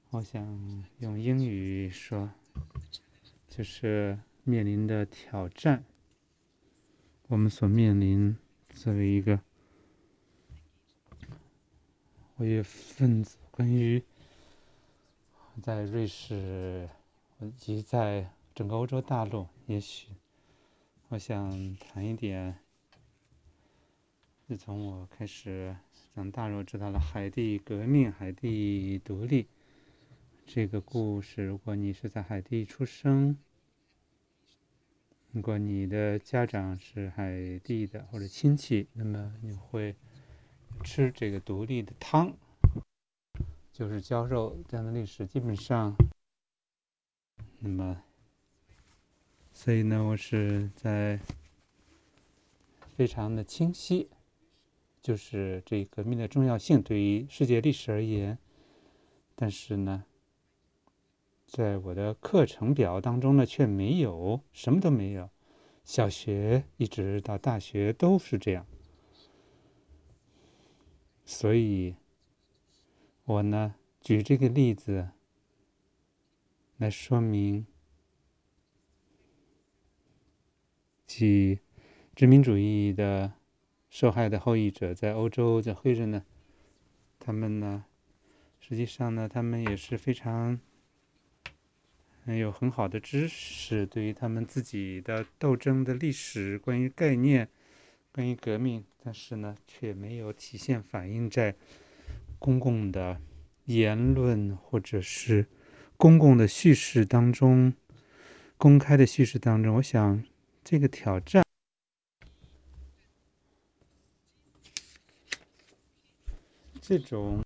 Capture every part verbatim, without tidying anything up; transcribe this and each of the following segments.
我想用英语说，就是面临的挑战。我们所面临作为一个活跃分子，关于在瑞士以及在整个欧洲大陆，也许我想谈一点。自从我开始长大，我知道了海地革命、海地独立这个故事。如果你是在海地出生，如果你的家长是海地的或者亲戚，那么你会吃这个独立的汤，就是绞肉这样的历史。基本上，那么，所以呢，我是在非常的清晰，就是这革命的重要性对于世界历史而言。但是呢，在我的课程表当中呢，却没有，什么都没有。小学一直到大学都是这样，所以我呢举这个例子来说明，即殖民主义的受害的后裔者在欧洲的黑人呢，他们呢，实际上呢，他们也是非常有很好的知识，对于他们自己的斗争的历史、关于概念、关于革命，但是呢，却没有体现反映在公共的言论或者是公共的叙事当中、公开的叙事当中。我想这个挑战，这种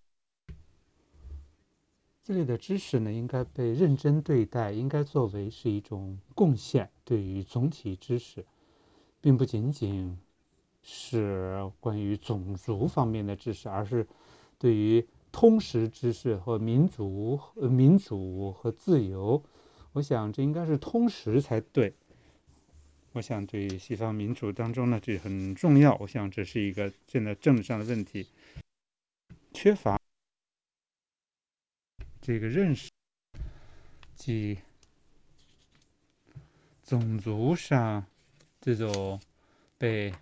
这类的知识呢，应该被认真对待，应该作为是一种贡献，对于总体知识，并不仅仅是关于种族方面的知识，而是对于通识知识和民族、呃、民主和自由。我想这应该是通识才对。我想对于西方民主当中呢，这很重要。我想这是一个现在政治上的问题，缺乏这个认识，即种族上这种被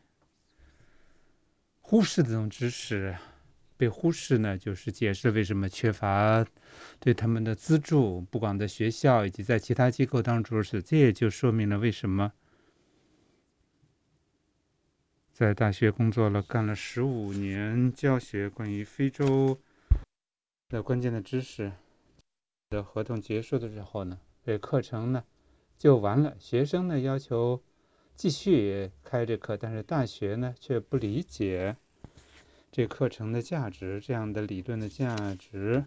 忽视的这种知识。被忽视呢，就是解释为什么缺乏对他们的资助，不管在学校以及在其他机构当中是。这也就说明了为什么在大学工作了，干了十五年教学关于非洲的关键的知识的合同结束的时候呢，这课程呢就完了。学生呢要求继续开这课，但是大学呢却不理解这课程的价值，这样的理论的价值。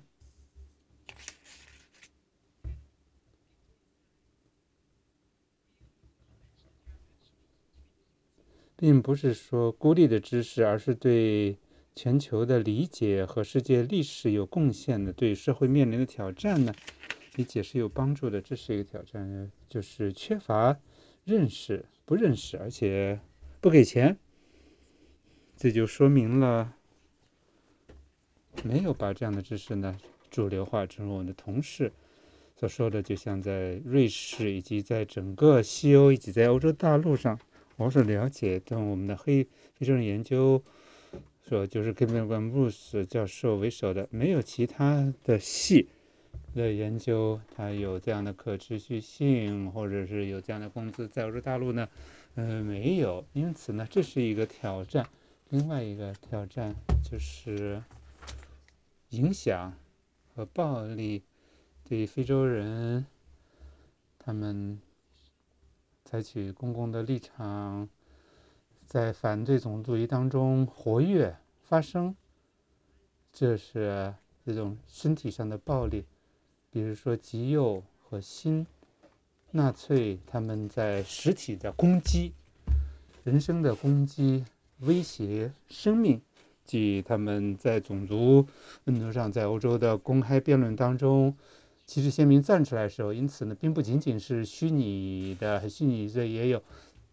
并不是说孤立的知识，而是对全球的理解和世界历史有贡献的，对社会面临的挑战呢，理解是有帮助的。这是一个挑战，就是缺乏认识，不认识，而且不给钱。这就说明了没有把这样的知识呢主流化。正如我的同事所说的，就像在瑞士以及在整个西欧以及在欧洲大陆上，我所了解的我们的黑非洲人研究所，就是 Kevin Van Bruce 教授为首的，没有其他的系的研究它有这样的可持续性，或者是有这样的工资。在欧洲大陆呢，呃，没有。因此呢，这是一个挑战。另外一个挑战就是影响和暴力对非洲人，他们采取公共的立场，在反对种族主义当中活跃发生，这是这种身体上的暴力。比如说极右和新纳粹，他们在实体的攻击、人身的攻击、威胁生命，即他们在种族运动上，在欧洲的公开辩论当中，旗帜鲜明站出来的时候，因此呢，并不仅仅是虚拟的，虚拟的也有。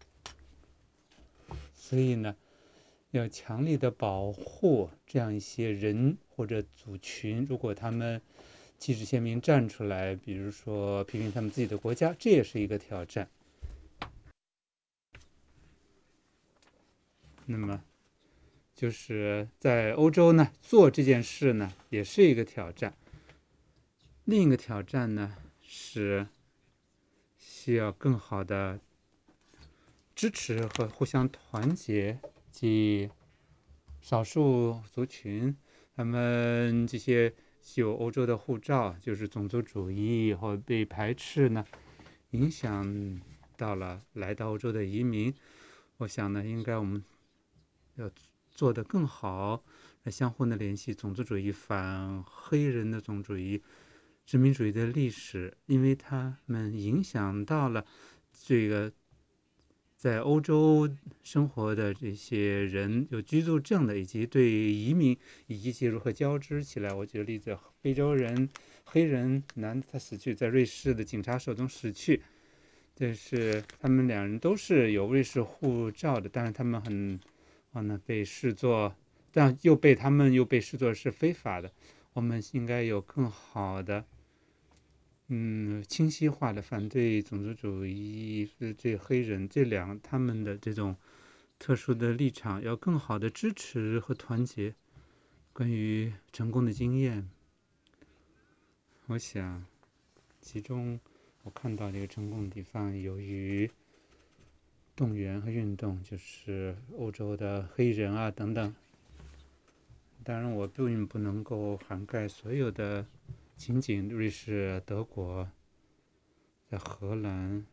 所以呢，要强力的保护这样一些人或者组群，如果他们旗帜鲜明站出来，比如说批评他们自己的国家，这也是一个挑战。那么就是在欧洲呢，做这件事呢，也是一个挑战。另一个挑战呢，是需要更好的支持和互相团结，即少数族群，他们这些有欧洲的护照，就是种族主义或被排斥呢，影响到了来到欧洲的移民。我想呢，应该我们要做得更好，来相互的联系种族主义、反黑人的种族主义、殖民主义的历史，因为他们影响到了这个在欧洲生活的这些人，有居住证的，以及对移民以及其如何交织起来。我举个例子，非洲人、黑人男他死去，在瑞士的警察手中死去，这是他们两人都是有瑞士护照的，但是他们很啊呢被视作，但又被他们又被视作是非法的。我们应该有更好的嗯，清晰化的反对种族主义，这黑人这两他们的这种特殊的立场，要更好的支持和团结。关于成功的经验，我想其中我看到这个成功的地方，由于动员和运动，就是欧洲的黑人啊等等。当然，我并不能够涵盖所有的情景，瑞士、德国。在荷兰，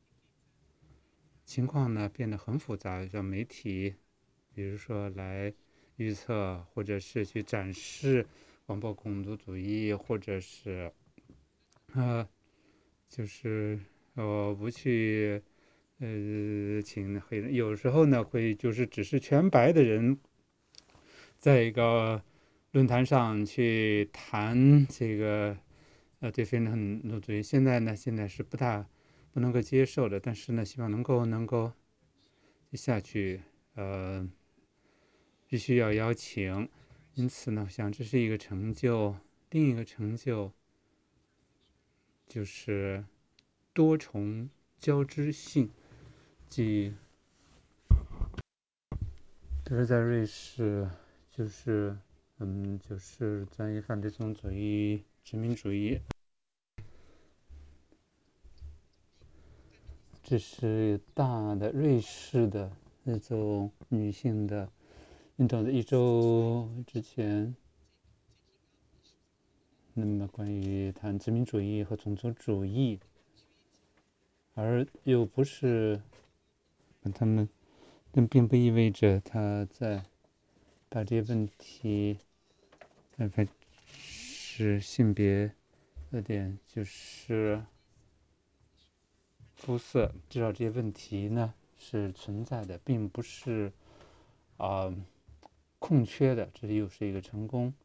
情况呢变得很复杂，让媒体，比如说来预测，或者是去展示广播种族主义，或者是呃，就是呃不去呃请黑人，有时候呢会就是只是全白的人，在一个论坛上去谈这个。呃，对非常种族主义，现在呢，现在是不大不能够接受的，但是呢，希望能够能够下去，呃，必须要邀请，因此呢，我想这是一个成就。另一个成就就是多重交织性，即就是在瑞士，就是嗯，就是专业反对种族主义、殖民主义。这是大的瑞士的那种女性的运动的一周之前，那么关于谈殖民主义和种族主义，而又不是他们，但并不意味着他在把这些问题，哪怕是性别的点，就是肤色，至少这些问题呢是存在的，并不是啊、呃、空缺的，这又是一个成功。